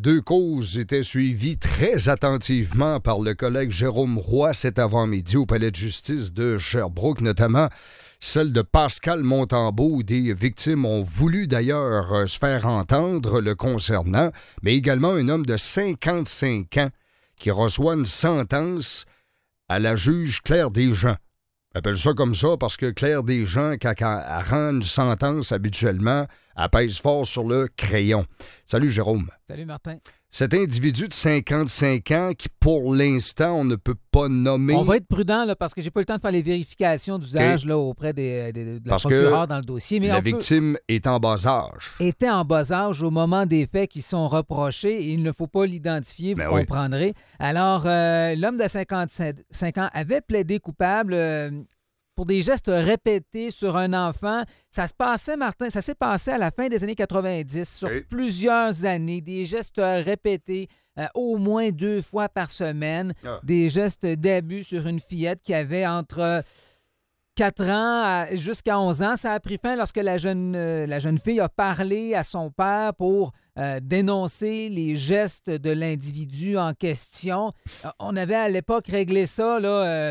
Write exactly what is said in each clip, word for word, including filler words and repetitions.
deux causes étaient suivies très attentivement par le collègue Jérôme Roy cet avant-midi au palais de justice de Sherbrooke, notamment celle de Pascal Montembeault, où des victimes ont voulu d'ailleurs euh, se faire entendre le concernant, mais également un homme de cinquante-cinq ans qui reçoit une sentence à la juge Claire Desjean. On appelle ça comme ça parce que Claire Desjean, quand elle rend une sentence habituellement, elle pèse fort sur le crayon. Salut Jérôme. Salut Martin. Cet individu de cinquante-cinq ans qui, pour l'instant, on ne peut pas nommer... On va être prudent là, parce que j'ai pas eu le temps de faire les vérifications d'usage okay. là, auprès des, des, de la parce procureure dans le dossier. Mais la on victime peut... est en bas âge. Était en bas âge au moment des faits qui sont reprochés et il ne faut pas l'identifier, vous ben comprendrez. Oui. Alors, euh, l'homme de cinquante-cinq ans avait plaidé coupable... Euh, pour des gestes répétés sur un enfant. Ça se passait, Martin, ça s'est passé à la fin des années quatre-vingt-dix, sur oui. plusieurs années, des gestes répétés euh, au moins deux fois par semaine, ah. des gestes d'abus sur une fillette qui avait entre quatre ans jusqu'à onze ans. Ça a pris fin lorsque la jeune, euh, la jeune fille a parlé à son père pour euh, dénoncer les gestes de l'individu en question. Euh, on avait à l'époque réglé ça, là... Euh,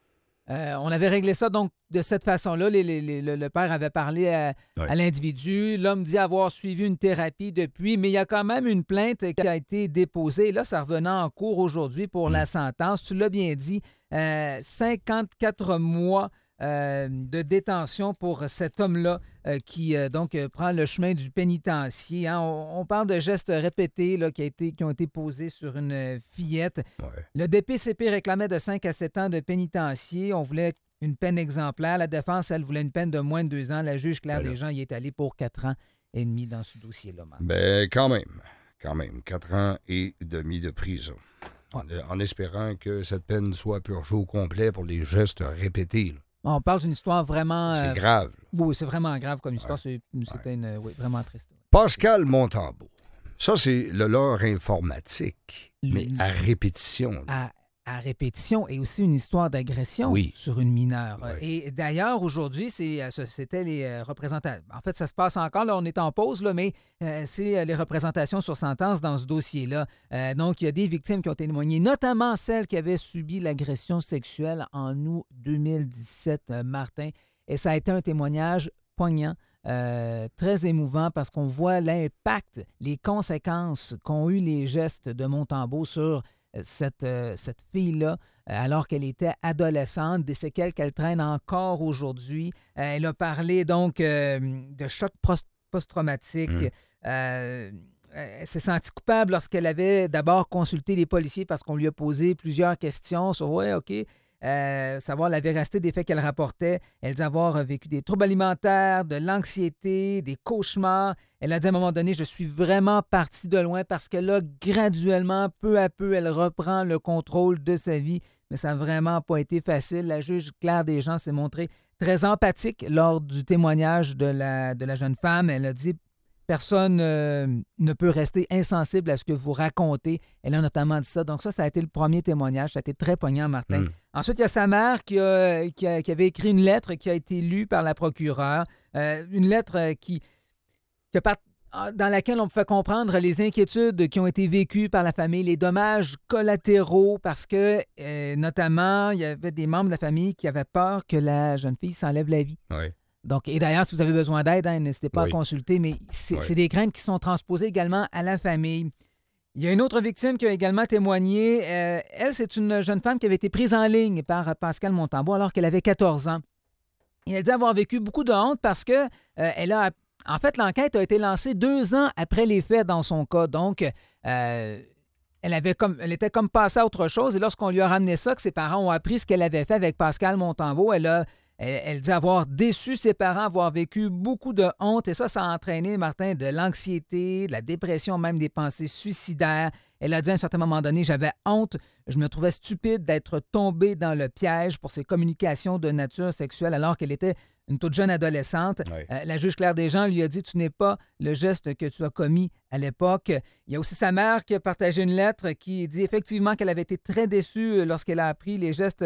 Euh, on avait réglé ça donc de cette façon-là. Les, les, les, le, le père avait parlé à, oui. à l'individu. L'homme dit avoir suivi une thérapie depuis, mais il y a quand même une plainte qui a été déposée. Là, ça revenait en cours aujourd'hui pour mmh. la sentence. Tu l'as bien dit, euh, cinquante-quatre mois euh, de détention pour cet homme-là euh, qui euh, donc euh, prend le chemin du pénitencier. Hein. On, on parle de gestes répétés là, qui, a été, qui ont été posés sur une fillette. Ouais. Le D P C P réclamait de cinq à sept ans de pénitencier. On voulait une peine exemplaire. La défense, elle, voulait une peine de moins de deux ans. La juge Claire voilà. Desjean y est allée pour quatre ans et demi dans ce dossier-là. Ben, quand même. Quand même. Quatre ans et demi de prison. Ouais. En, en espérant que cette peine soit purgée au complet pour les gestes répétés. Là. On parle d'une histoire vraiment... C'est euh, grave. Oui, c'est vraiment grave comme histoire. Ouais. C'est, c'était ouais. Une, oui, vraiment triste. Pascal Montembeault. Ça, c'est le lore informatique, le, mais à répétition. À, à répétition et aussi une histoire d'agression oui. sur une mineure. Oui. Et d'ailleurs, aujourd'hui, c'est, c'était les représentations... En fait, ça se passe encore, là, on est en pause, là, mais euh, c'est les représentations sur sentence dans ce dossier-là. Euh, donc, il y a des victimes qui ont témoigné, notamment celles qui avaient subi l'agression sexuelle en août deux mille dix-sept, euh, Martin. Et ça a été un témoignage poignant, euh, très émouvant, parce qu'on voit l'impact, les conséquences qu'ont eu les gestes de Montembeault sur cette, euh, cette fille-là, euh, alors qu'elle était adolescente, des séquelles qu'elle traîne encore aujourd'hui. Euh, elle a parlé donc euh, de choc post- post-traumatique. Mmh. Euh, elle s'est sentie coupable lorsqu'elle avait d'abord consulté les policiers parce qu'on lui a posé plusieurs questions sur « ouais, OK ». Euh, savoir la véracité des faits qu'elle rapportait. Elle dit avoir vécu des troubles alimentaires, de l'anxiété, des cauchemars. Elle a dit à un moment donné, je suis vraiment partie de loin parce que là, graduellement, peu à peu, elle reprend le contrôle de sa vie. Mais ça n'a vraiment pas été facile. La juge Claire Desjean s'est montrée très empathique lors du témoignage de la, de la jeune femme. Elle a dit personne euh, ne peut rester insensible à ce que vous racontez. Elle a notamment dit ça. Donc ça, ça a été le premier témoignage. Ça a été très poignant, Martin. Mm. Ensuite, il y a sa mère qui, a, qui, a, qui avait écrit une lettre qui a été lue par la procureure. Euh, une lettre qui, qui a part... dans laquelle on pouvait comprendre les inquiétudes qui ont été vécues par la famille, les dommages collatéraux, parce que, euh, notamment, il y avait des membres de la famille qui avaient peur que la jeune fille s'enlève la vie. Oui. Donc, et d'ailleurs, si vous avez besoin d'aide, hein, n'hésitez pas oui. à consulter, mais c'est, oui. c'est des craintes qui sont transposées également à la famille. Il y a une autre victime qui a également témoigné. Euh, elle, c'est une jeune femme qui avait été prise en ligne par Pascal Montembeault alors qu'elle avait quatorze ans. Et elle dit avoir vécu beaucoup de honte parce que euh, elle a... En fait, l'enquête a été lancée deux ans après les faits dans son cas. Donc, euh, elle, avait comme, elle était comme passée à autre chose. Et lorsqu'on lui a ramené ça, que ses parents ont appris ce qu'elle avait fait avec Pascal Montembeault, elle a... Elle, elle dit avoir déçu ses parents, avoir vécu beaucoup de honte. Et ça, ça a entraîné, Martin, de l'anxiété, de la dépression, même des pensées suicidaires. Elle a dit à un certain moment donné, j'avais honte, je me trouvais stupide d'être tombée dans le piège pour ses communications de nature sexuelle alors qu'elle était une toute jeune adolescente. Oui. Euh, la juge Claire Desjean lui a dit, tu n'es pas le geste que tu as commis à l'époque. Il y a aussi sa mère qui a partagé une lettre qui dit effectivement qu'elle avait été très déçue lorsqu'elle a appris les gestes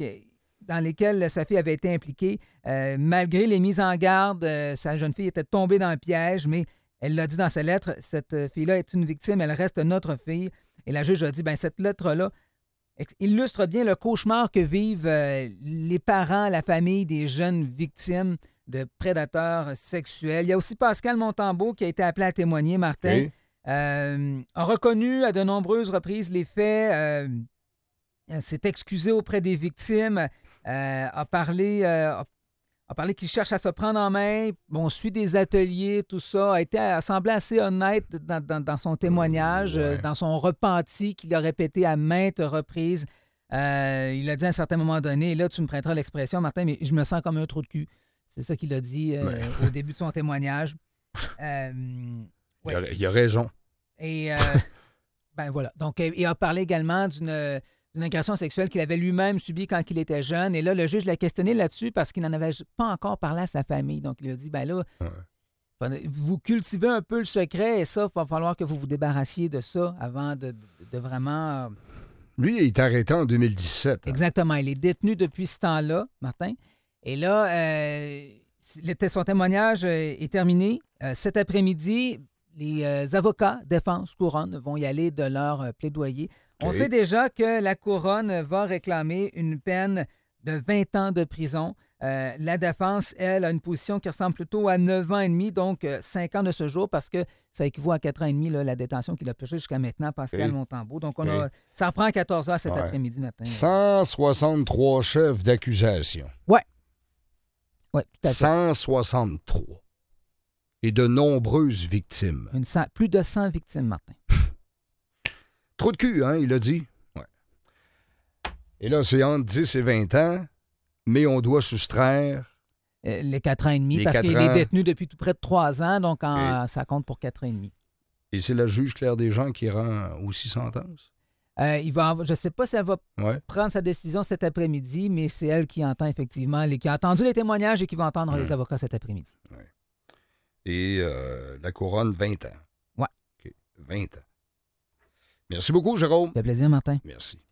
dans lesquels sa fille avait été impliquée. Euh, malgré les mises en garde, euh, sa jeune fille était tombée dans le piège, mais Elle l'a dit dans sa lettre, cette fille-là est une victime, elle reste notre fille. Et la juge a dit, bien, cette lettre-là illustre bien le cauchemar que vivent euh, les parents, la famille des jeunes victimes de prédateurs sexuels. Il y a aussi Pascal Montembeault qui a été appelé à témoigner, Martin, Okay. euh, a reconnu à de nombreuses reprises les faits, euh, s'est excusé auprès des victimes, euh, a parlé, euh, a, a parlé qu'il cherche à se prendre en main, bon, suit des ateliers, tout ça, a été a semblé assez honnête dans, dans, dans son témoignage, Ouais. euh, dans son repenti qu'il a répété à maintes reprises. Euh, il a dit à un certain moment donné, et là, tu me prêteras l'expression, Martin, mais je me sens comme un trou de cul. C'est ça qu'il a dit euh, Ouais. au début de son témoignage. Euh, Il, a, il a raison. et, euh, ben voilà. Donc, il a parlé également d'une, d'une agression sexuelle qu'il avait lui-même subie quand il était jeune. Et là, le juge l'a questionné là-dessus parce qu'il n'en avait pas encore parlé à sa famille. Donc, il a dit, ben là, ouais. vous cultivez un peu le secret et ça, il va falloir que vous vous débarrassiez de ça avant de, de, de vraiment... Euh... Lui, il est arrêté en deux mille dix-sept. Hein? Exactement. Il est détenu depuis ce temps-là, Martin. Et là, euh, son témoignage est terminé. Euh, cet après-midi, les euh, avocats défense couronne vont y aller de leur euh, plaidoyer. Okay. On sait déjà que la couronne va réclamer une peine de vingt ans de prison. Euh, la défense, elle, a une position qui ressemble plutôt à neuf ans et demi, donc euh, cinq ans de ce jour, parce que ça équivaut à quatre ans et demi, là, la détention qu'il a pêchée jusqu'à maintenant, Pascal okay. Montembeault. Donc, on okay. a, ça reprend à quatorze heures cet ouais. après-midi matin. cent soixante-trois chefs d'accusation. Oui. Oui, tout à fait. cent soixante-trois. Et de nombreuses victimes. Une cent, plus de cent victimes, Martin. Trop de cul, hein, il a dit. Ouais. Et là, c'est entre dix et vingt ans, mais on doit soustraire... Euh, les quatre ans et demi, parce qu'il ans. est détenu depuis tout près de trois ans, donc en, et... ça compte pour quatre ans et demi. Et c'est la juge Claire Desjans qui rend aussi sentence? Euh, il va, je ne sais pas si elle va ouais. prendre sa décision cet après-midi, mais c'est elle qui entend effectivement, les, qui a entendu les témoignages et qui va entendre mmh. les avocats cet après-midi. Ouais. Et euh, la couronne, vingt ans. Oui. Okay. vingt ans. Merci beaucoup, Jérôme. Ça fait plaisir, Martin. Merci.